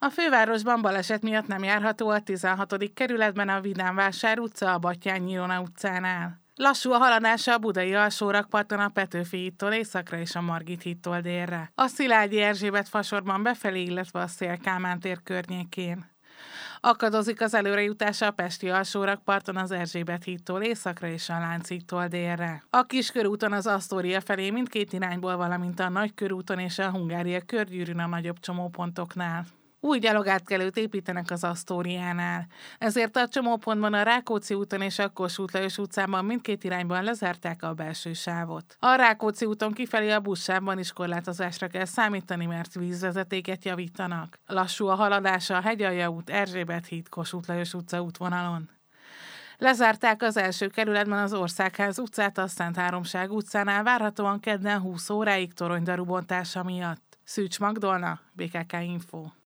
A fővárosban baleset miatt nem járható a 16. kerületben a Vidánvásár utca a Batthyány Ilona utcánál. Lassú a haladása a budai alsórakparton a Petőfi hídtól északra és a Margit hídtól délre. A Szilágyi Erzsébet fasorban befelé, illetve a Széll Kálmán tér környékén. Akadozik az előrejutása a pesti alsórakparton az Erzsébet hídtól északra és a Lánchídtól délre. A Kiskörúton az Asztória felé mindkét irányból, valamint a Nagykörúton és a Hungária körgyűrűn a nagyobb csomópontoknál. Új gyalogátkelőt építenek az Asztóriánál. Ezért a csomópontban a Rákóczi úton és a Kossuth Lajos utcában mindkét irányban lezárták a belső sávot. A Rákóczi úton kifelé a buszsávban is korlátozásra kell számítani, mert vízvezetéket javítanak. Lassú a haladása a Hegyalja út, Erzsébet híd, Kossuth Lajos utca útvonalon. Lezárták az első kerületben az Országház utcát a Szent Háromság utcánál várhatóan kedden 20 óráig toronydarú bontása miatt. Szűcs Magdolna, BKK Info.